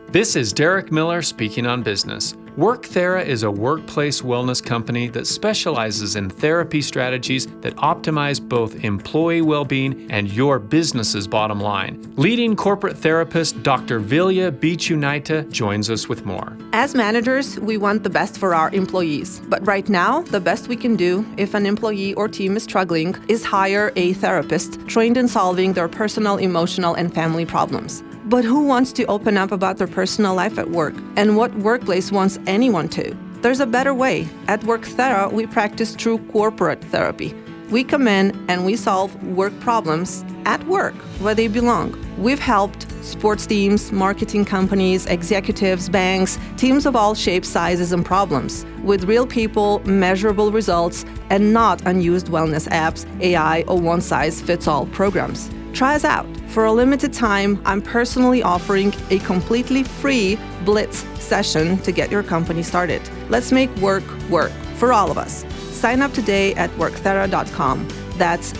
This is Derek Miller speaking on business. WorkThera is a workplace wellness company that specializes in therapy strategies that optimize both employee well-being and your business's bottom line. Leading corporate therapist Dr. Vilya Bichunaita joins us with more. As managers, we want the best for our employees. But right now, the best we can do if an employee or team is struggling is hire a therapist trained in solving their personal, emotional, and family problems. But who wants to open up about their personal life at work? And what workplace wants anyone to? There's a better way. At WorkThera, we practice true corporate therapy. We come in and we solve work problems at work, where they belong. We've helped sports teams, marketing companies, executives, banks, teams of all shapes, sizes, and problems, with real people, measurable results, and not unused wellness apps, AI, or one-size-fits-all programs. Try us out. For a limited time, I'm personally offering a completely free Blitz session to get your company started. Let's make work work for all of us. Sign up today at workthera.com. That's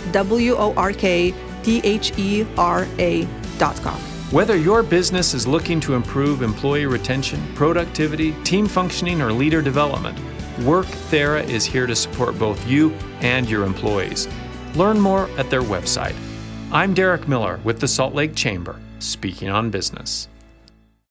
WorkThera.com. Whether your business is looking to improve employee retention, productivity, team functioning, or leader development, WorkThera is here to support both you and your employees. Learn more at their website. I'm Derek Miller with the Salt Lake Chamber, speaking on business.